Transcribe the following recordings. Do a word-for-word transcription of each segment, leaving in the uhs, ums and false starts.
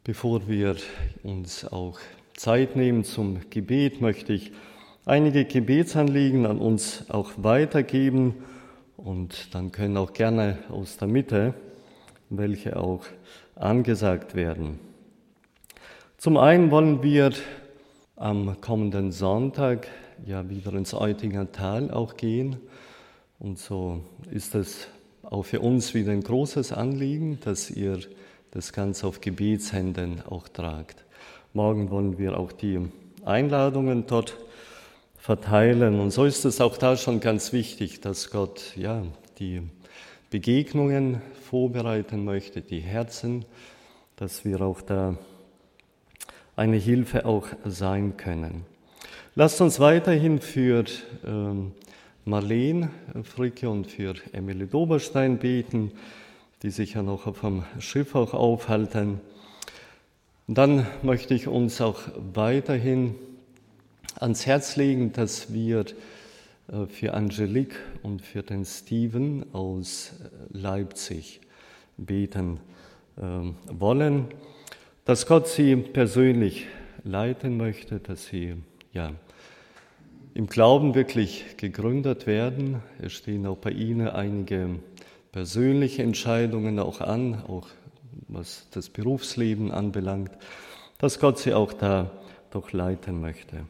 Bevor wir uns auch Zeit nehmen zum Gebet, möchte ich einige Gebetsanliegen an uns auch weitergeben und dann können auch gerne aus der Mitte welche auch angesagt werden. Zum einen wollen wir am kommenden Sonntag ja wieder ins Eutinger Tal auch gehen und so ist es auch für uns wieder ein großes Anliegen, dass ihr das Ganze auf Gebetshänden auch tragt. Morgen wollen wir auch die Einladungen dort verteilen. Und so ist es auch da schon ganz wichtig, dass Gott ja die Begegnungen vorbereiten möchte, die Herzen, dass wir auch da eine Hilfe auch sein können. Lasst uns weiterhin für ähm, Marlene Fricke und für Emilie Doberstein beten, die sich ja noch auf dem Schiff auch aufhalten. Und dann möchte ich uns auch weiterhin ans Herz legen, dass wir für Angelique und für den Steven aus Leipzig beten wollen, dass Gott sie persönlich leiten möchte, dass sie ja im Glauben wirklich gegründet werden. Es stehen auch bei ihnen einige persönliche Entscheidungen auch an, auch was das Berufsleben anbelangt, dass Gott sie auch da doch leiten möchte.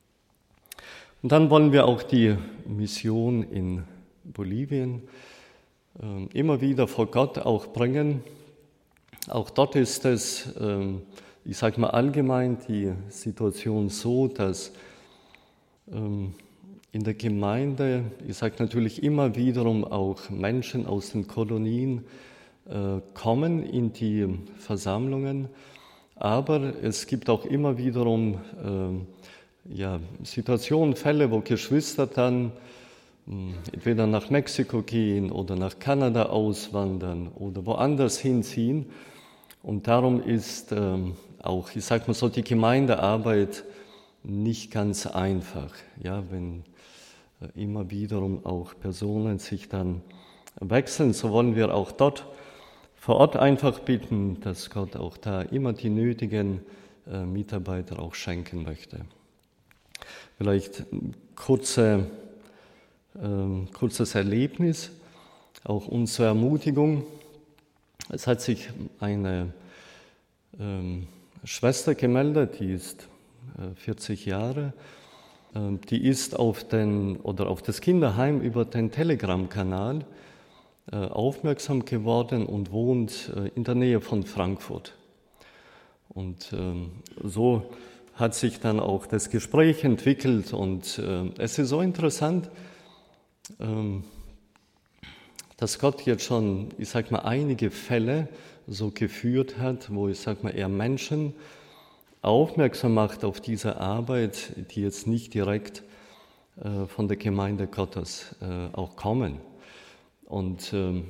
Und dann wollen wir auch die Mission in Bolivien äh, immer wieder vor Gott auch bringen. Auch dort ist es, äh, ich sage mal allgemein, die Situation so, dass ähm, in der Gemeinde, ich sage natürlich immer wiederum auch Menschen aus den Kolonien äh, kommen in die Versammlungen, aber es gibt auch immer wiederum äh, ja, Situationen, Fälle, wo Geschwister dann mh, entweder nach Mexiko gehen oder nach Kanada auswandern oder woanders hinziehen. Und darum ist äh, auch, ich sage mal so, die Gemeindearbeit nicht ganz einfach, ja, wenn immer wiederum auch Personen sich dann wechseln. So wollen wir auch dort vor Ort einfach bitten, dass Gott auch da immer die nötigen äh, Mitarbeiter auch schenken möchte. Vielleicht ein kurze, äh, kurzes Erlebnis, auch unsere Ermutigung. Es hat sich eine äh, Schwester gemeldet, die ist äh, vierzig Jahre. Die ist auf, den, oder auf das Kinderheim über den Telegram-Kanal äh, aufmerksam geworden und wohnt äh, in der Nähe von Frankfurt. Und ähm, so hat sich dann auch das Gespräch entwickelt und äh, es ist so interessant, ähm, dass Gott jetzt schon, ich sag mal, einige Fälle so geführt hat, wo ich sag mal eher Menschen aufmerksam macht auf diese Arbeit, die jetzt nicht direkt äh, von der Gemeinde Gottes äh, auch kommen. Und ähm,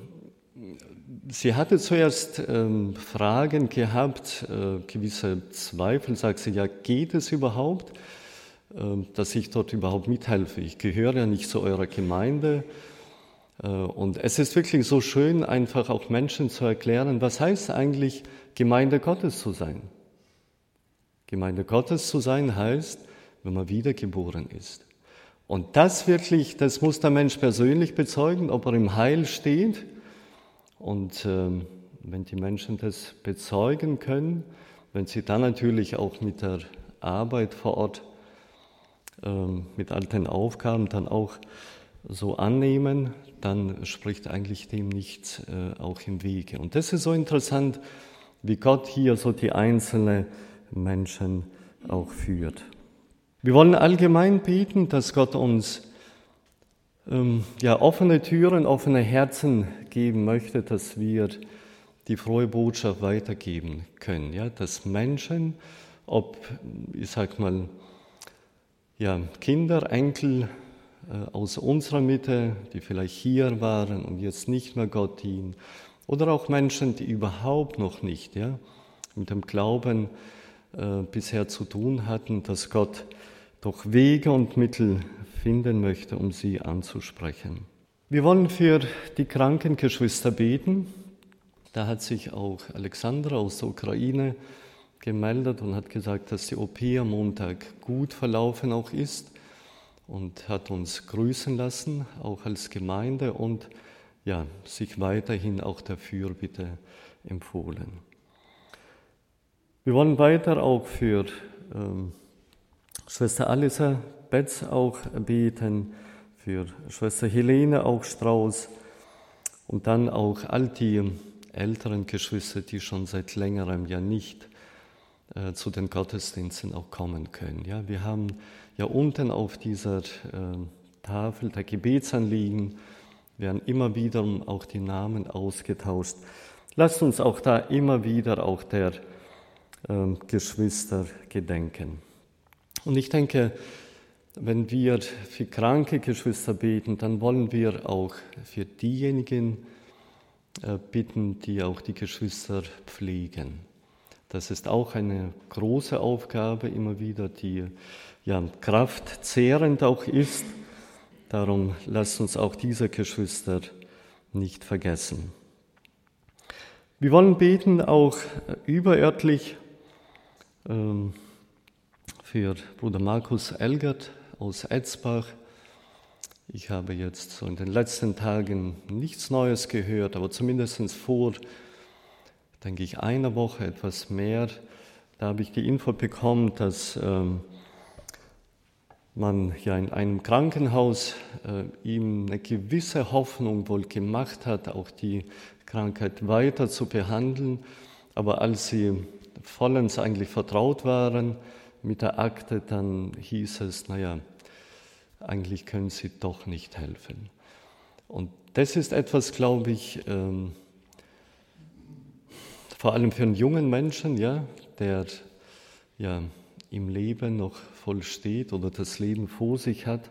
sie hatte zuerst ähm, Fragen gehabt, äh, gewisse Zweifel, sagt sie, ja, geht es überhaupt, äh, dass ich dort überhaupt mithelfe? Ich gehöre ja nicht zu eurer Gemeinde. Äh, und es ist wirklich so schön, einfach auch Menschen zu erklären, was heißt eigentlich, Gemeinde Gottes zu sein? Gemeinde Gottes zu sein heißt, wenn man wiedergeboren ist. Und das wirklich, das muss der Mensch persönlich bezeugen, ob er im Heil steht. Und ähm, wenn die Menschen das bezeugen können, wenn sie dann natürlich auch mit der Arbeit vor Ort, ähm, mit all den Aufgaben dann auch so annehmen, dann spricht eigentlich dem nichts äh, auch im Wege. Und das ist so interessant, wie Gott hier so die einzelne Menschen auch führt. Wir wollen allgemein beten, dass Gott uns ähm, ja, offene Türen, offene Herzen geben möchte, dass wir die frohe Botschaft weitergeben können. Ja, dass Menschen, ob, ich sag mal, ja, Kinder, Enkel äh, aus unserer Mitte, die vielleicht hier waren und jetzt nicht mehr Gott dienen, oder auch Menschen, die überhaupt noch nicht ja, mit dem Glauben Äh, bisher zu tun hatten, dass Gott doch Wege und Mittel finden möchte, um sie anzusprechen. Wir wollen für die kranken Geschwister beten. Da hat sich auch Alexandra aus der Ukraine gemeldet und hat gesagt, dass die O P am Montag gut verlaufen auch ist und hat uns grüßen lassen, auch als Gemeinde und ja, sich weiterhin auch der Fürbitte empfohlen. Wir wollen weiter auch für ähm, Schwester Alisa Betz auch beten, für Schwester Helene auch Strauß und dann auch all die älteren Geschwister, die schon seit längerem ja nicht äh, zu den Gottesdiensten auch kommen können. Ja, wir haben ja unten auf dieser äh, Tafel der Gebetsanliegen werden immer wieder auch die Namen ausgetauscht. Lasst uns auch da immer wieder auch der äh, Geschwister gedenken. Und ich denke, wenn wir für kranke Geschwister beten, dann wollen wir auch für diejenigen äh, bitten, die auch die Geschwister pflegen. Das ist auch eine große Aufgabe, immer wieder, die ja, kraftzehrend auch ist. Darum lasst uns auch diese Geschwister nicht vergessen. Wir wollen beten auch überörtlich ähm, für Bruder Markus Elgert aus Etzbach. Ich habe jetzt so in den letzten Tagen nichts Neues gehört, aber zumindest vor, denke ich, einer Woche etwas mehr. Da habe ich die Info bekommen, dass ähm, man ja in einem Krankenhaus äh, ihm eine gewisse Hoffnung wohl gemacht hat, auch die Krankheit weiter zu behandeln. Aber als sie vollends eigentlich vertraut waren mit der Akte, dann hieß es, naja, eigentlich können sie doch nicht helfen. Und das ist etwas, glaube ich, ähm, vor allem für einen jungen Menschen, ja, der ja im Leben noch voll steht oder das Leben vor sich hat,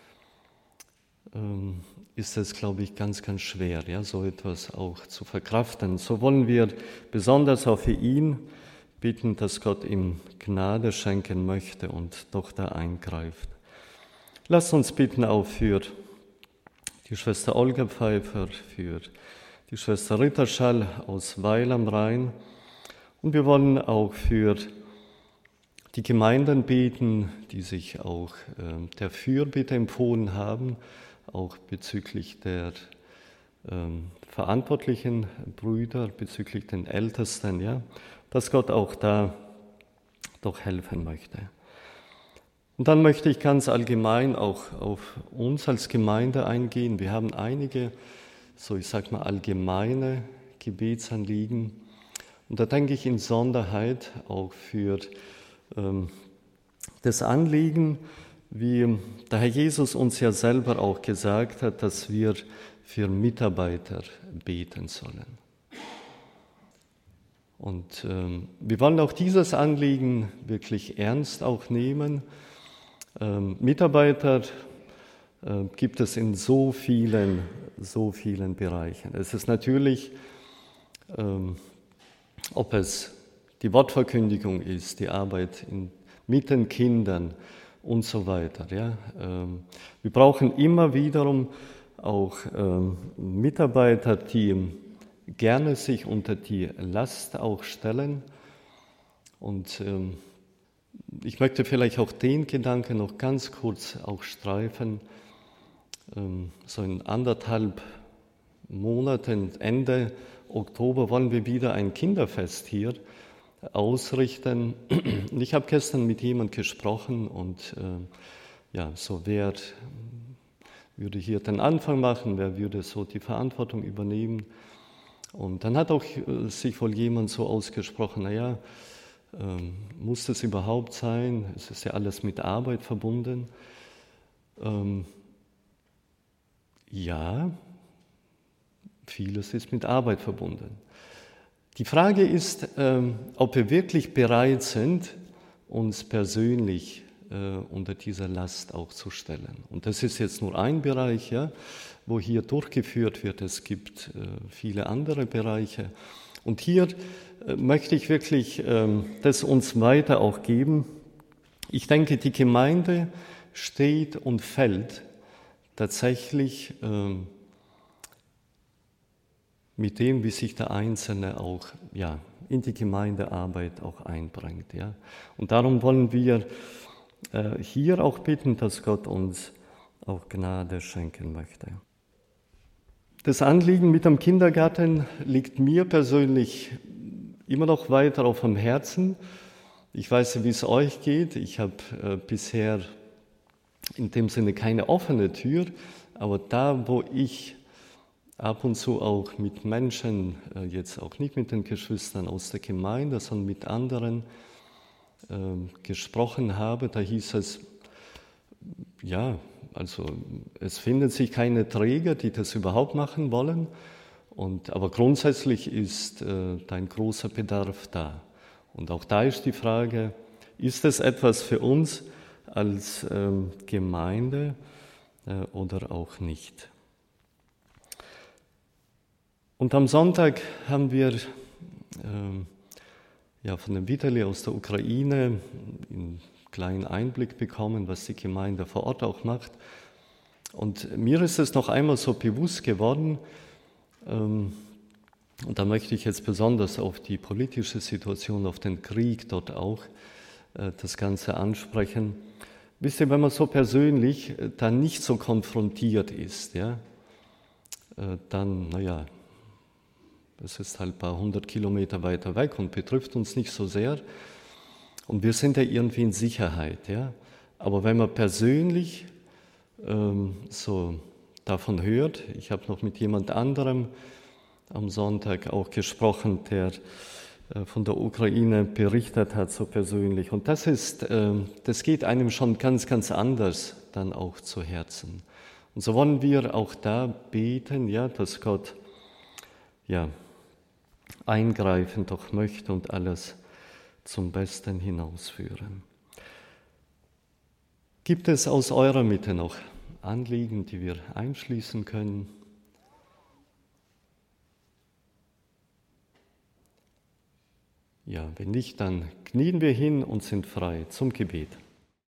ähm, ist es, glaube ich, ganz, ganz schwer, ja, so etwas auch zu verkraften. So wollen wir besonders auch für ihn bitten, dass Gott ihm Gnade schenken möchte und doch da eingreift. Lasst uns bitten auch für die Schwester Olga Pfeiffer, für die Schwester Ritterschall aus Weil am Rhein. Und wir wollen auch für die Gemeinden beten, die sich auch äh, der Fürbitte empfohlen haben, auch bezüglich der äh, verantwortlichen Brüder, bezüglich den Ältesten, ja, dass Gott auch da doch helfen möchte. Und dann möchte ich ganz allgemein auch auf uns als Gemeinde eingehen. Wir haben einige, so ich sag mal, allgemeine Gebetsanliegen. Und da denke ich in Sonderheit auch für ähm, das Anliegen, wie der Herr Jesus uns ja selber auch gesagt hat, dass wir für Mitarbeiter beten sollen. Und ähm, wir wollen auch dieses Anliegen wirklich ernst auch nehmen. Ähm, Mitarbeiter äh, gibt es in so vielen, so vielen Bereichen. Es ist natürlich, ähm, ob es die Wortverkündigung ist, die Arbeit in, mit den Kindern und so weiter. Ja. Ähm, wir brauchen immer wiederum auch ähm, Mitarbeiter, die gerne sich unter die Last auch stellen. Und ähm, ich möchte vielleicht auch den Gedanken noch ganz kurz auch streifen. Ähm, so in anderthalb Monaten, Ende Oktober, wollen wir wieder ein Kinderfest hier ausrichten. Und ich habe gestern mit jemandem gesprochen und äh, ja, so wer würde hier den Anfang machen, wer würde so die Verantwortung übernehmen. Und dann hat auch äh, sich wohl jemand so ausgesprochen, naja, ähm, muss das überhaupt sein? Es ist ja alles mit Arbeit verbunden. Ähm, ja, vieles ist mit Arbeit verbunden. Die Frage ist, ähm, ob wir wirklich bereit sind, uns persönlich äh, unter dieser Last auch zu stellen. Und das ist jetzt nur ein Bereich, ja, wo hier durchgeführt wird. Es gibt äh, viele andere Bereiche. Und hier äh, möchte ich wirklich ähm, das uns weiter auch geben. Ich denke, die Gemeinde steht und fällt tatsächlich ähm, mit dem, wie sich der Einzelne auch ja, in die Gemeindearbeit auch einbringt. Ja? Und darum wollen wir äh, hier auch bitten, dass Gott uns auch Gnade schenken möchte. Das Anliegen mit dem Kindergarten liegt mir persönlich immer noch weiter auf dem Herzen. Ich weiß nicht, wie es euch geht. Ich habe äh, bisher in dem Sinne keine offene Tür, aber da, wo ich ab und zu auch mit Menschen, äh, jetzt auch nicht mit den Geschwistern aus der Gemeinde, sondern mit anderen äh, gesprochen habe, da hieß es, ja, also es finden sich keine Träger, die das überhaupt machen wollen, und, aber grundsätzlich ist äh, da ein großer Bedarf da. Und auch da ist die Frage, ist es etwas für uns als ähm, Gemeinde äh, oder auch nicht? Und am Sonntag haben wir ähm, ja, von dem Vitali aus der Ukraine einen kleinen Einblick bekommen, was die Gemeinde vor Ort auch macht. Und mir ist es noch einmal so bewusst geworden, ähm, und da möchte ich jetzt besonders auf die politische Situation, auf den Krieg dort auch äh, das Ganze ansprechen. Wisst ihr, wenn man so persönlich äh, dann nicht so konfrontiert ist, ja, äh, dann, naja, das ist halt ein paar hundert Kilometer weiter weg und betrifft uns nicht so sehr. Und wir sind ja irgendwie in Sicherheit. Ja? Aber wenn man persönlich ähm, so davon hört, ich habe noch mit jemand anderem am Sonntag auch gesprochen, der äh, von der Ukraine berichtet hat, so persönlich. Und das ist, äh, das geht einem schon ganz, ganz anders dann auch zu Herzen. Und so wollen wir auch da beten, ja, dass Gott, ja, eingreifen doch möchte und alles zum Besten hinausführen. Gibt es aus eurer Mitte noch Anliegen, die wir einschließen können? Ja, wenn nicht, dann knien wir hin und sind frei zum Gebet.